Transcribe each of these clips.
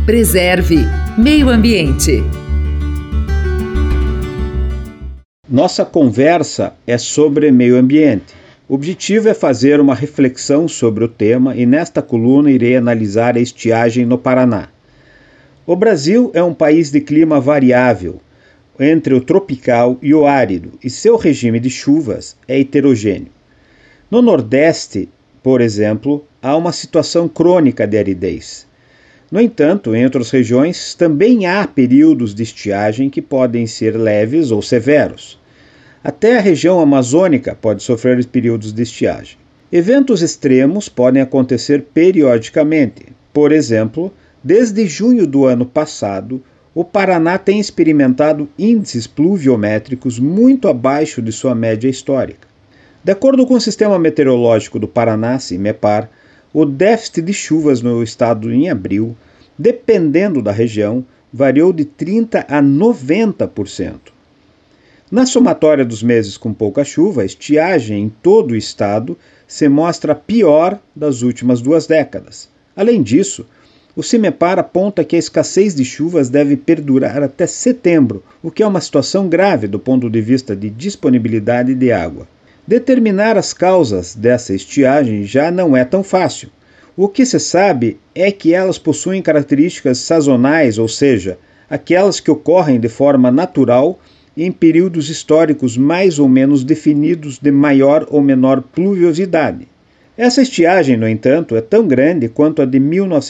Preserve Meio Ambiente. Nossa conversa é sobre meio ambiente. O objetivo é fazer uma reflexão sobre o tema e nesta coluna irei analisar a estiagem no Paraná. O Brasil é um país de clima variável, entre o tropical e o árido, e seu regime de chuvas é heterogêneo. No Nordeste, por exemplo, há uma situação crônica de aridez. No entanto, em outras regiões também há períodos de estiagem que podem ser leves ou severos. Até a região amazônica pode sofrer períodos de estiagem. Eventos extremos podem acontecer periodicamente. Por exemplo, desde junho do ano passado, o Paraná tem experimentado índices pluviométricos muito abaixo de sua média histórica. De acordo com o Sistema Meteorológico do Paraná, CIMEPAR, o déficit de chuvas no estado em abril, dependendo da região, variou de 30% a 90%. Na somatória dos meses com pouca chuva, a estiagem em todo o estado se mostra a pior das últimas 2 décadas. Além disso, o CIMEPAR aponta que a escassez de chuvas deve perdurar até setembro, o que é uma situação grave do ponto de vista de disponibilidade de água. Determinar as causas dessa estiagem já não é tão fácil. O que se sabe é que elas possuem características sazonais, ou seja, aquelas que ocorrem de forma natural em períodos históricos mais ou menos definidos de maior ou menor pluviosidade. Essa estiagem, no entanto, é tão grande quanto a de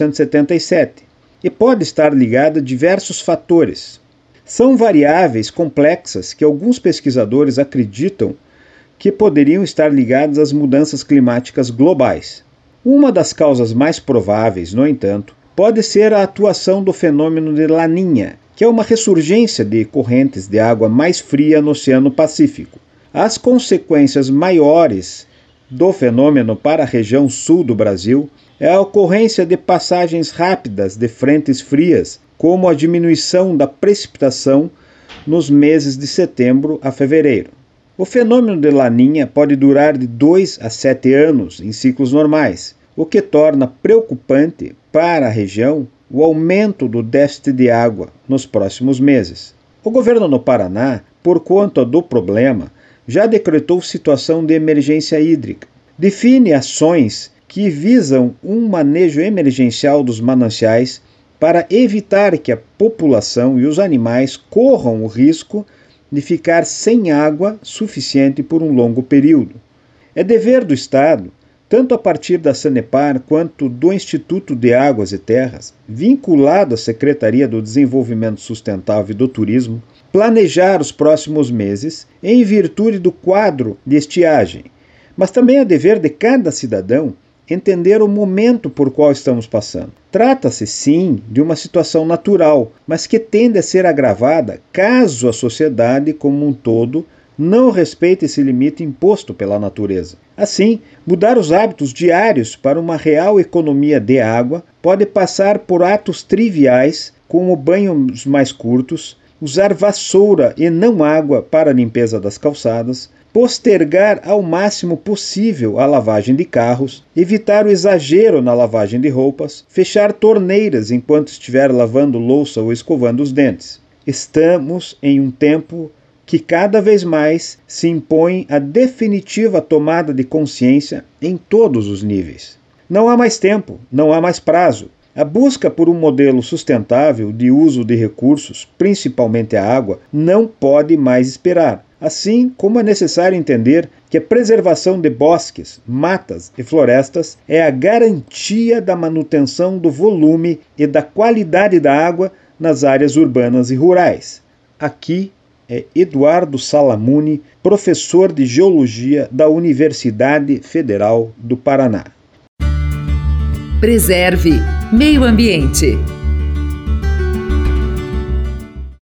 1977 e pode estar ligada a diversos fatores. São variáveis complexas que alguns pesquisadores acreditam que poderiam estar ligadas às mudanças climáticas globais. Uma das causas mais prováveis, no entanto, pode ser a atuação do fenômeno de Laninha, que é uma ressurgência de correntes de água mais fria no Oceano Pacífico. As consequências maiores do fenômeno para a região sul do Brasil é a ocorrência de passagens rápidas de frentes frias, como a diminuição da precipitação nos meses de setembro a fevereiro. O fenômeno de Laninha pode durar de 2 a 7 anos em ciclos normais, o que torna preocupante para a região o aumento do déficit de água nos próximos meses. O governo no Paraná, por conta do problema, já decretou situação de emergência hídrica. Define ações que visam um manejo emergencial dos mananciais para evitar que a população e os animais corram o risco de ficar sem água suficiente por um longo período. É dever do Estado, tanto a partir da Sanepar quanto do Instituto de Águas e Terras, vinculado à Secretaria do Desenvolvimento Sustentável e do Turismo, planejar os próximos meses em virtude do quadro de estiagem. Mas também é dever de cada cidadão entender o momento por qual estamos passando. Trata-se, sim, de uma situação natural, mas que tende a ser agravada caso a sociedade como um todo não respeite esse limite imposto pela natureza. Assim, mudar os hábitos diários para uma real economia de água pode passar por atos triviais, como banhos mais curtos, usar vassoura e não água para a limpeza das calçadas, postergar ao máximo possível a lavagem de carros, evitar o exagero na lavagem de roupas, fechar torneiras enquanto estiver lavando louça ou escovando os dentes. Estamos em um tempo que cada vez mais se impõe a definitiva tomada de consciência em todos os níveis. Não há mais tempo, não há mais prazo. A busca por um modelo sustentável de uso de recursos, principalmente a água, não pode mais esperar. Assim como é necessário entender que a preservação de bosques, matas e florestas é a garantia da manutenção do volume e da qualidade da água nas áreas urbanas e rurais. Aqui é Eduardo Salamuni, professor de Geologia da Universidade Federal do Paraná. Preserve Meio Ambiente.